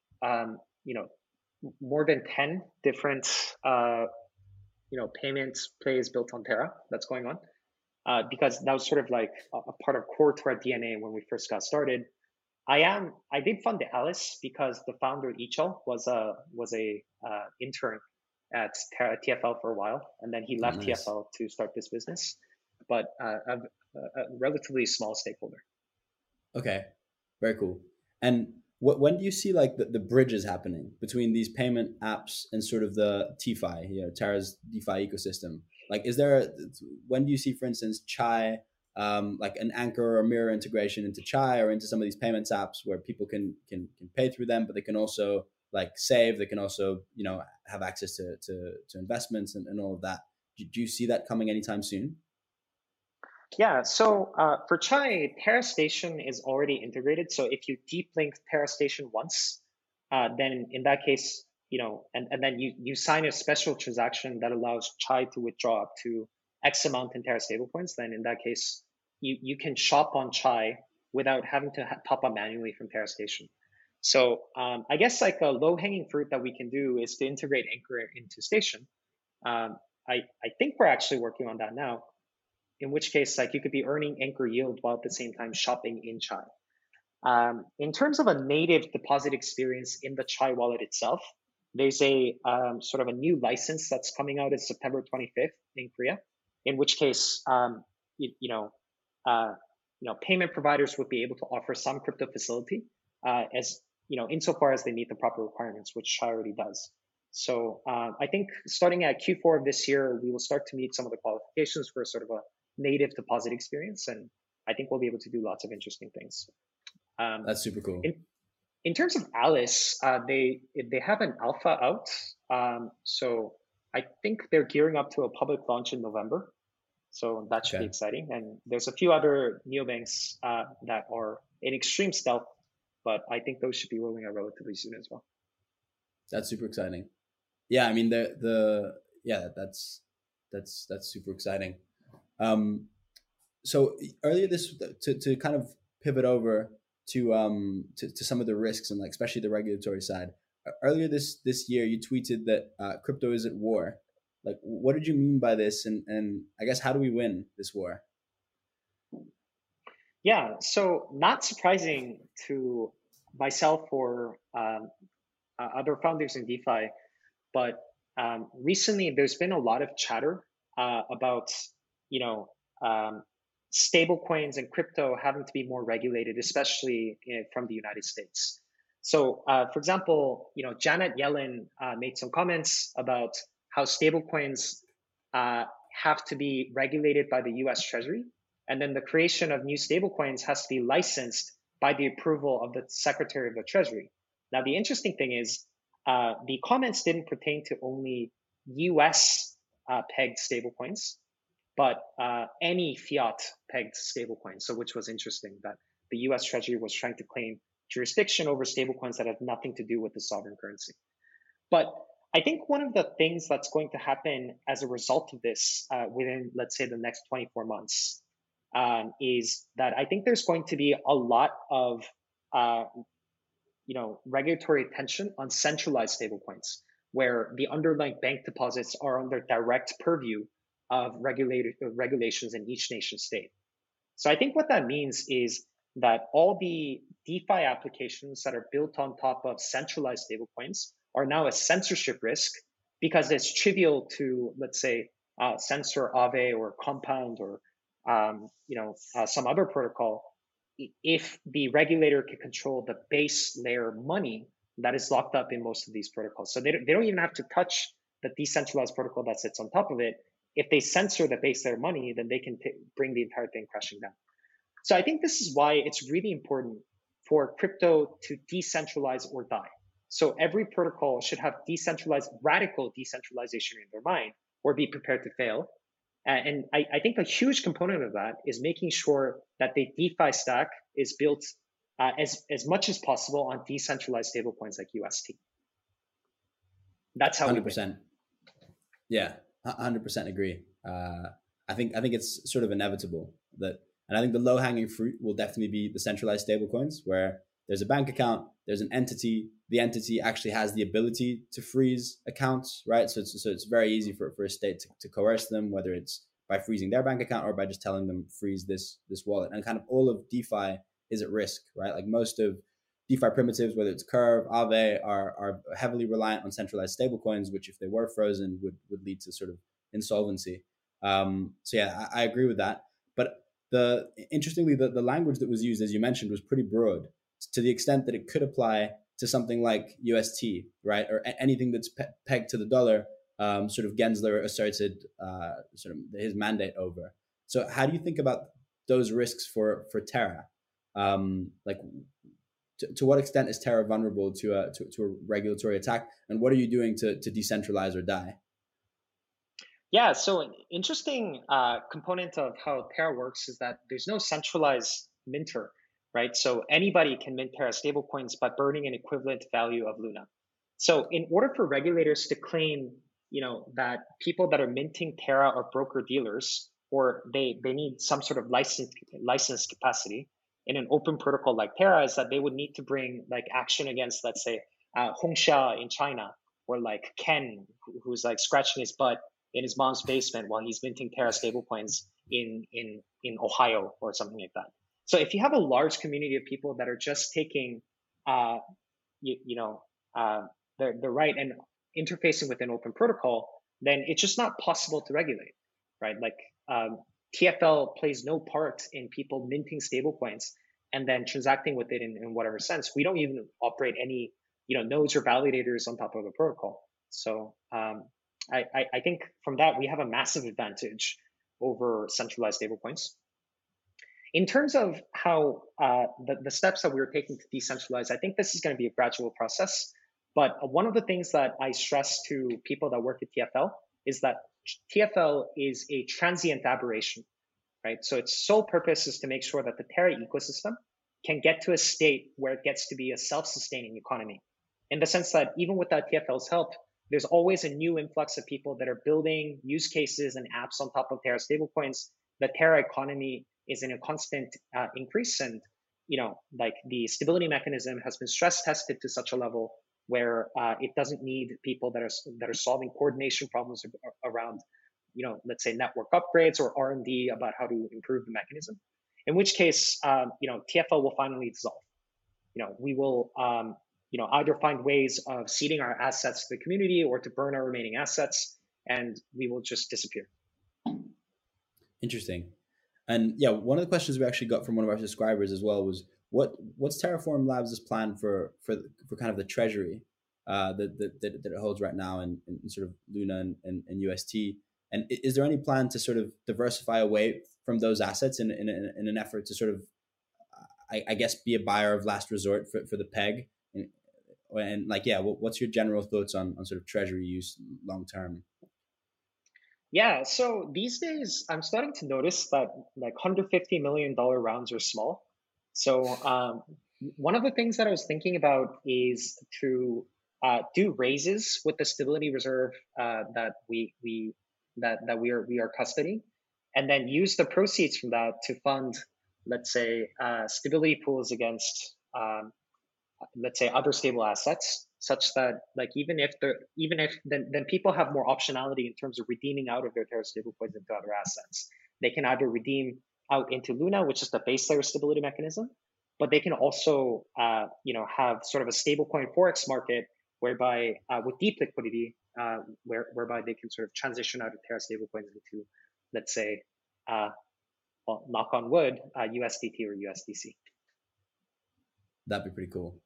more than 10 different, payments plays built on Terra that's going on. Because that was sort of like a part of core to our DNA when we first got started. I did fund the Alice because the founder Ichol was a intern at TFL for a while, and then he left TFL to start this business. But I'm a relatively small stakeholder. Okay, very cool. And when do you see like the bridges happening between these payment apps and sort of the TeFi, Terra's DeFi ecosystem? Like, when do you see, for instance, Chai, like an Anchor or Mirror integration into Chai or into some of these payments apps where people can pay through them, but they can also like save, they can also, have access to investments and all of that. Do you see that coming anytime soon? Yeah, so for Chai, TerraStation is already integrated. So if you deep link TerraStation once, then in that case, and then you sign a special transaction that allows Chai to withdraw up to X amount in Terra stablecoins, then in that case, you can shop on Chai without having to top up manually from TerraStation. So I guess like a low hanging fruit that we can do is to integrate Anchor into Station. I think we're actually working on that now, in which case like you could be earning Anchor yield while at the same time shopping in Chai. In terms of a native deposit experience in the Chai wallet itself, there's a sort of a new license that's coming out in September 25th in Korea, in which case, payment providers would be able to offer some crypto facility as insofar as they meet the proper requirements, which Chai already does. So I think starting at Q4 of this year, we will start to meet some of the qualifications for sort of a native deposit experience, and I think we'll be able to do lots of interesting things. That's super cool. In terms of Alice, they have an alpha out, so I think they're gearing up to a public launch in November. So that should be exciting. And there's a few other neobanks that are in extreme stealth, but I think those should be rolling out relatively soon as well. That's super exciting. Yeah, I mean that's super exciting. So earlier to kind of pivot over to some of the risks and like especially the regulatory side. Earlier this year, you tweeted that crypto is at war. Like, what did you mean by this? And I guess how do we win this war? Yeah, so not surprising to myself or other founders in DeFi, but recently there's been a lot of chatter about stable coins and crypto having to be more regulated, especially from the United States. So, for example, Janet Yellen made some comments about how stablecoins have to be regulated by the U.S. Treasury, and then the creation of new stablecoins has to be licensed by the approval of the Secretary of the Treasury. Now, the interesting thing is the comments didn't pertain to only U.S. pegged stablecoins, but any fiat pegged stablecoin. So, which was interesting that the U.S. Treasury was trying to claim jurisdiction over stablecoins that have nothing to do with the sovereign currency. But I think one of the things that's going to happen as a result of this within, let's say, the next 24 months is that I think there's going to be a lot of regulatory attention on centralized stablecoins, where the underlying bank deposits are under direct purview of regulations in each nation state. So I think what that means is that all the DeFi applications that are built on top of centralized stablecoins are now a censorship risk because it's trivial to, let's say, censor Aave or Compound or some other protocol if the regulator can control the base layer money that is locked up in most of these protocols. So they don't even have to touch the decentralized protocol that sits on top of it. If they censor the base layer money, then they can bring the entire thing crashing down. So I think this is why it's really important for crypto to decentralize or die. So every protocol should have radical decentralization in their mind or be prepared to fail. And I think a huge component of that is making sure that the DeFi stack is built as much as possible on decentralized stablecoins like UST. That's how 100%. Yeah, 100% agree. I think it's sort of inevitable that, and I think the low hanging fruit will definitely be the centralized stablecoins where there's a bank account, there's an entity, the entity actually has the ability to freeze accounts, right? So it's very easy for a state to coerce them, whether it's by freezing their bank account or by just telling them freeze this wallet. And kind of all of DeFi is at risk, right? Like most of DeFi primitives, whether it's Curve, Aave, are heavily reliant on centralized stablecoins, which if they were frozen would lead to sort of insolvency. So yeah, I agree with that. But interestingly, the language that was used, as you mentioned, was pretty broad. to the extent that it could apply to something like UST, right, or anything that's pegged to the dollar. Sort of Gensler asserted sort of his mandate over. So how do you think about those risks for Terra? Like, to what extent is Terra vulnerable to a regulatory attack, and what are you doing to decentralize or die? Yeah, so an interesting component of how Terra works is that there's no centralized minter, right? So anybody can mint Terra stablecoins by burning an equivalent value of Luna. So in order for regulators to claim, that people that are minting Terra are broker dealers, or they need some sort of license capacity in an open protocol like Terra, is that they would need to bring like action against, let's say, Hongxia in China, or like Ken, who's like scratching his butt in his mom's basement while he's minting Terra stablecoins in Ohio or something like that. So if you have a large community of people that are just taking, the right and interfacing with an open protocol, then it's just not possible to regulate, right? Like TFL plays no part in people minting stablecoins and then transacting with it in whatever sense. We don't even operate any, nodes or validators on top of a protocol. So I think from that, we have a massive advantage over centralized stablecoins. In terms of how the steps that we were taking to decentralize, I think this is going to be a gradual process. But one of the things that I stress to people that work at TFL is that TFL is a transient aberration, right? So its sole purpose is to make sure that the Terra ecosystem can get to a state where it gets to be a self-sustaining economy, in the sense that even without TFL's help, there's always a new influx of people that are building use cases and apps on top of Terra stablecoins. The Terra economy is in a constant increase, and like the stability mechanism has been stress tested to such a level where it doesn't need people that are solving coordination problems around, let's say network upgrades or R&D about how to improve the mechanism. In which case, TFL will finally dissolve. We will either find ways of ceding our assets to the community or to burn our remaining assets, and we will just disappear. Interesting. And yeah, one of the questions we actually got from one of our subscribers as well was, what's Terraform Labs' plan for kind of the treasury that it holds right now in sort of Luna and UST? And is there any plan to sort of diversify away from those assets in an effort to sort of, I guess, be a buyer of last resort for the peg? And like, yeah, what's your general thoughts on sort of treasury use long term? Yeah, so these days I'm starting to notice that like $150 million rounds are small. So one of the things that I was thinking about is to do raises with the stability reserve that we are custodying, and then use the proceeds from that to fund, let's say, stability pools against, let's say, other stable assets, such that like even if then people have more optionality in terms of redeeming out of their Terra stablecoins into other assets. They can either redeem out into Luna, which is the base layer stability mechanism, but they can also have sort of a stablecoin forex market whereby with deep liquidity, whereby they can sort of transition out of Terra stablecoins into, let's say, well, knock on wood, USDT or USDC. That'd be pretty cool.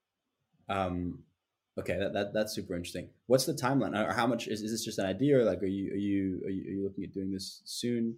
Okay, that's super interesting. What's the timeline, or how much is this just an idea, or like are you looking at doing this soon?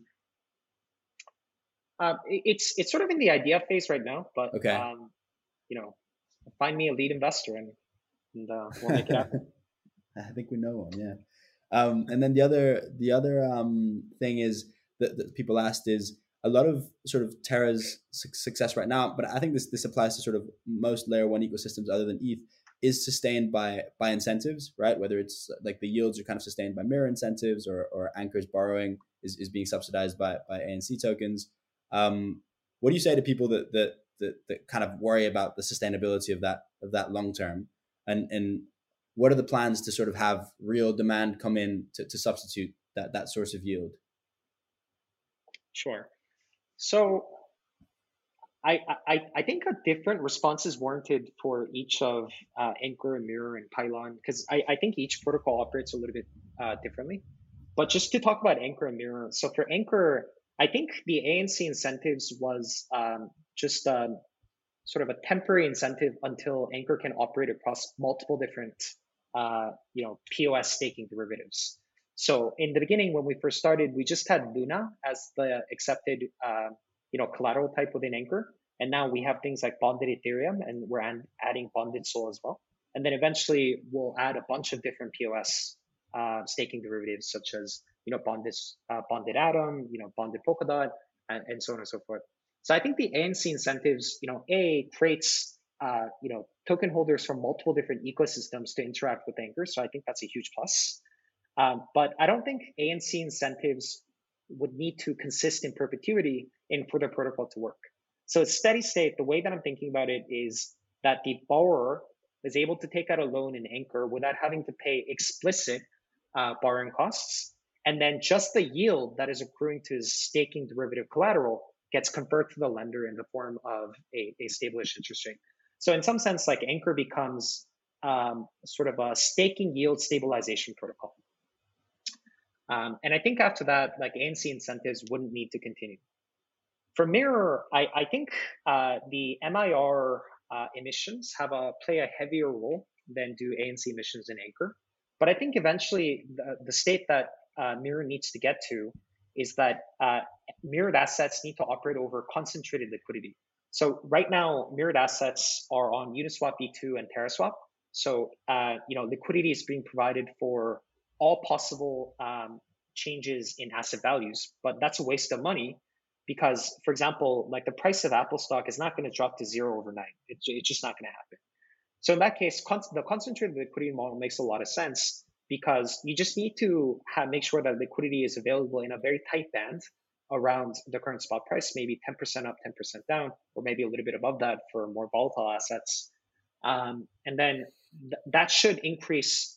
It's sort of in the idea phase right now, but okay. Find me a lead investor and we'll make it happen. I think we know one, yeah. And then the other thing is that people asked is a lot of sort of Terra's success right now, but I think this applies to sort of most layer one ecosystems other than ETH, is sustained by incentives, right? Whether it's like the yields are kind of sustained by mirror incentives, or Anchor's borrowing is being subsidized by ANC tokens. What do you say to people that kind of worry about the sustainability of that long term, and what are the plans to sort of have real demand come in to substitute that source of yield? Sure. So I think a different response is warranted for each of Anchor and Mirror and Pylon, because I think each protocol operates a little bit differently. But just to talk about Anchor and Mirror, so for Anchor, I think the ANC incentives was just sort of a temporary incentive until Anchor can operate across multiple different, POS staking derivatives. So in the beginning, when we first started, we just had Luna as the accepted, collateral type within Anchor. And now we have things like bonded Ethereum, and we're adding bonded Sol as well. And then eventually we'll add a bunch of different POS staking derivatives, such as bonded Atom, bonded Polkadot, and so on and so forth. So I think the ANC incentives, creates token holders from multiple different ecosystems to interact with Anchor. So I think that's a huge plus. But I don't think ANC incentives would need to consist in perpetuity for the protocol to work. So it's steady state. The way that I'm thinking about it is that the borrower is able to take out a loan in Anchor without having to pay explicit borrowing costs. And then just the yield that is accruing to his staking derivative collateral gets converted to the lender in the form of a established interest rate. So in some sense, like Anchor becomes sort of a staking yield stabilization protocol. And I think after that, like ANC incentives wouldn't need to continue. For Mirror, I think the MIR emissions play a heavier role than do ANC emissions in Anchor. But I think eventually the state that Mirror needs to get to is that mirrored assets need to operate over concentrated liquidity. So right now, mirrored assets are on Uniswap V2 and TerraSwap. So liquidity is being provided for all possible changes in asset values, but that's a waste of money because, for example, like the price of Apple stock is not going to drop to zero overnight. It's just not going to happen. So in that case, the concentrated liquidity model makes a lot of sense because you just need to make sure that liquidity is available in a very tight band around the current spot price, maybe 10% up, 10% down, or maybe a little bit above that for more volatile assets. And then that should increase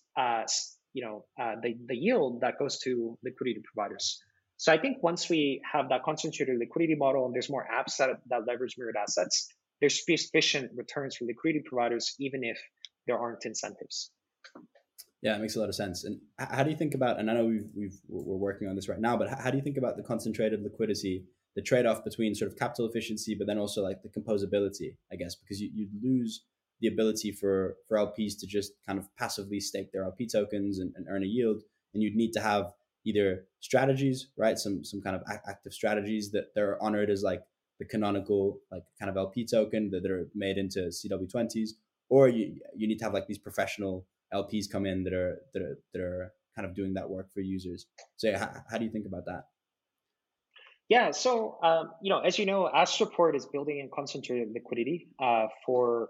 the yield that goes to liquidity providers. So I think once we have that concentrated liquidity model and there's more apps that leverage mirrored assets, there should be sufficient returns for liquidity providers, even if there aren't incentives. Yeah, it makes a lot of sense. And how do you think about, and I know we're working on this right now, but how do you think about the concentrated liquidity, the trade-off between sort of capital efficiency, but then also like the composability, I guess, because you lose the ability for LPs to just kind of passively stake their LP tokens and earn a yield. And you'd need to have either strategies, right? Some kind of active strategies that they're honored as like the canonical, like kind of LP token that are made into CW20s, or you need to have like these professional LPs come in that are kind of doing that work for users. So how do you think about that? Yeah, so as you know, Astroport is building in concentrated liquidity for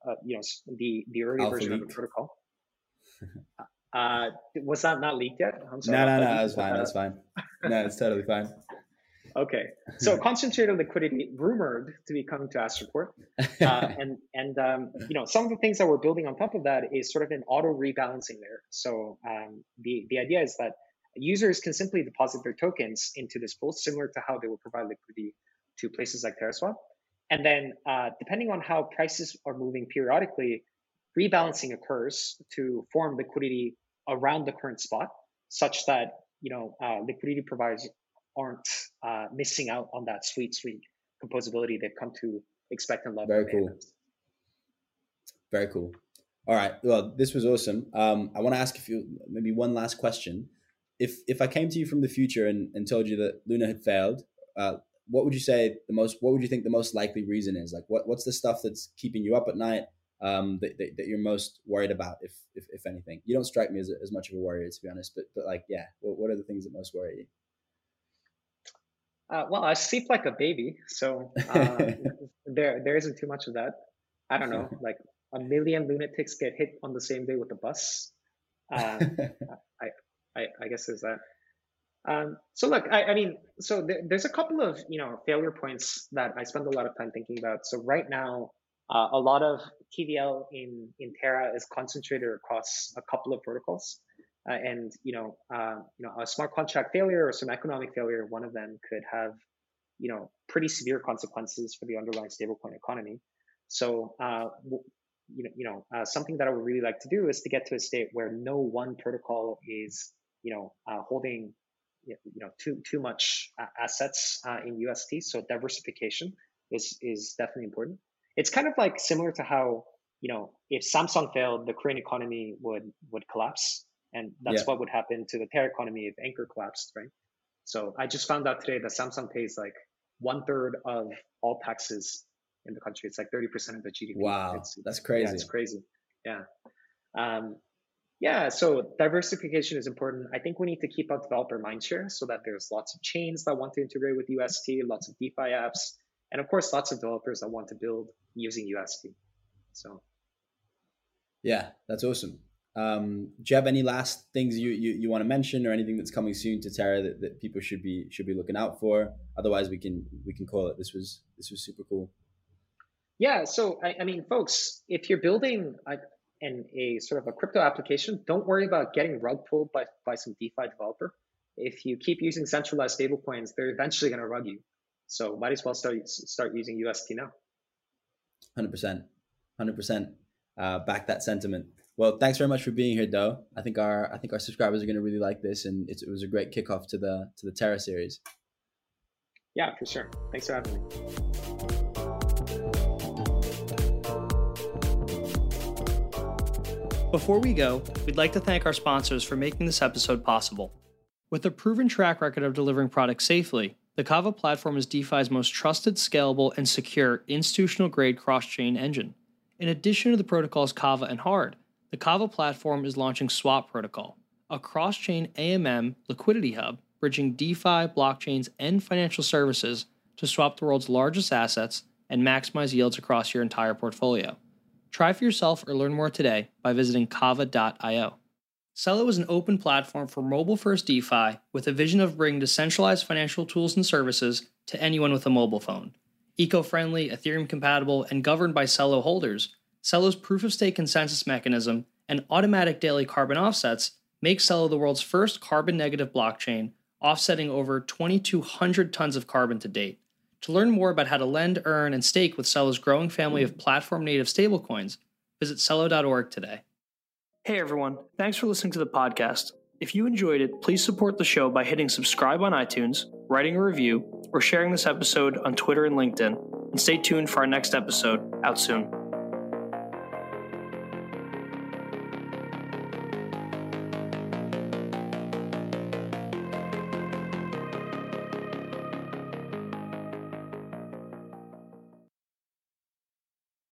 the early Alpha version leak. of the protocol. Was that not leaked yet? I'm sorry. No, that's fine. That's fine. No, it's totally fine. Okay, so concentrated liquidity rumored to be coming to Astroport, and some of the things that we're building on top of that is sort of an auto rebalancing layer. So the idea is that users can simply deposit their tokens into this pool, similar to how they will provide liquidity to places like TerraSwap, and then depending on how prices are moving periodically, rebalancing occurs to form liquidity around the current spot, such that liquidity providers aren't missing out on that sweet composability they've come to expect and love. Very cool. Very cool. All right. Well, this was awesome. I want to ask you maybe one last question. If I came to you from the future and told you that Luna had failed, what would you say what would you think the most likely reason is? Like what's the stuff that's keeping you up at night that you're most worried about, if anything? You don't strike me as much of a worrier, to be honest, but like, yeah, what are the things that most worry you? Well, I sleep like a baby, so there isn't too much of that. I don't know, like a million lunatics get hit on the same day with a bus. I guess there's that. So look, there's a couple of failure points that I spend a lot of time thinking about. So right now, a lot of TVL in Terra is concentrated across a couple of protocols. And a smart contract failure or some economic failure, one of them could have pretty severe consequences for the underlying stablecoin economy. So something that I would really like to do is to get to a state where no one protocol is holding too much assets in UST. So diversification is definitely important. It's kind of like similar to how, if Samsung failed, the Korean economy would collapse. And that's what would happen to the Terra economy if Anchor collapsed, right? So I just found out today that Samsung pays like 1/3 of all taxes in the country. It's like 30% of the GDP. Wow, that's crazy. Yeah, it's crazy. Yeah. So diversification is important. I think we need to keep up developer mindshare so that there's lots of chains that want to integrate with UST, lots of DeFi apps, and of course, lots of developers that want to build using UST. So. Yeah, that's awesome. Do you have any last things you want to mention, or anything that's coming soon to Terra that people should be looking out for? Otherwise, we can call it. This was super cool. Yeah. So I mean, folks, if you're building a sort of a crypto application, don't worry about getting rug pulled by some DeFi developer. If you keep using centralized stablecoins, they're eventually going to rug you. So might as well start using UST now. 100%. Back that sentiment. Well, thanks very much for being here, Do. I think our subscribers are going to really like this, and it was a great kickoff to the Terra series. Yeah, for sure. Thanks for having me. Before we go, we'd like to thank our sponsors for making this episode possible. With a proven track record of delivering products safely, the Kava platform is DeFi's most trusted, scalable, and secure institutional-grade cross-chain engine. In addition to the protocols Kava and Hard, the Kava platform is launching Swap Protocol, a cross-chain AMM liquidity hub bridging DeFi, blockchains, and financial services to swap the world's largest assets and maximize yields across your entire portfolio. Try for yourself or learn more today by visiting kava.io. Celo is an open platform for mobile-first DeFi with a vision of bringing decentralized financial tools and services to anyone with a mobile phone. Eco-friendly, Ethereum-compatible, and governed by Celo holders, Celo's proof-of-stake consensus mechanism and automatic daily carbon offsets make Celo the world's first carbon-negative blockchain, offsetting over 2,200 tons of carbon to date. To learn more about how to lend, earn, and stake with Celo's growing family of platform-native stablecoins, visit Celo.org today. Hey everyone, thanks for listening to the podcast. If you enjoyed it, please support the show by hitting subscribe on iTunes, writing a review, or sharing this episode on Twitter and LinkedIn. And stay tuned for our next episode, out soon.